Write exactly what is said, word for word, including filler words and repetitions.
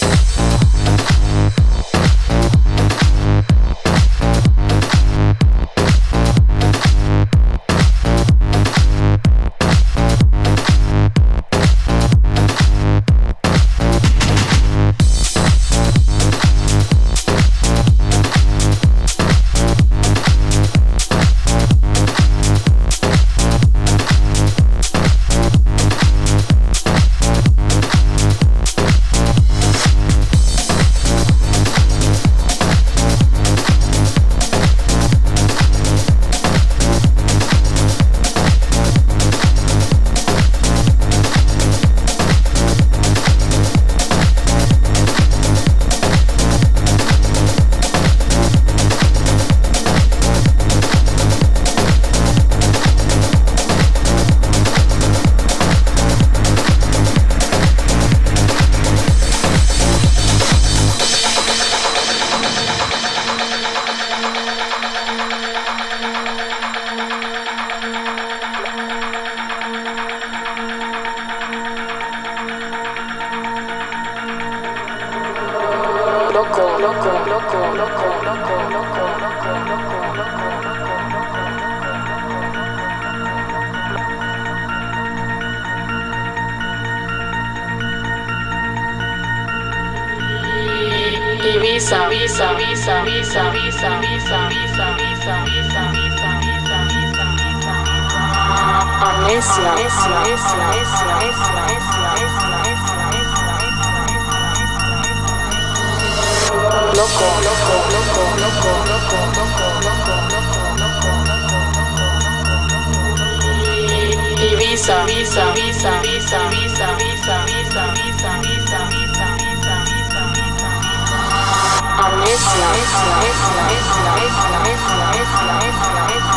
Visa, visa, visa, visa, visa, visa, visa, visa, visa, visa, visa, visa, visa. Amnesia, amnesia, amnesia, amnesia, amnesia, amnesia, loco, loco, loco, loco, loco, loco, loco, loco, loco. Y visa, visa, visa, visa, visa, visa, visa, visa, visa, visa, visa, visa, visa. Amnesia, amnesia, amnesia, amnesia, amnesia, amnesia, amnesia.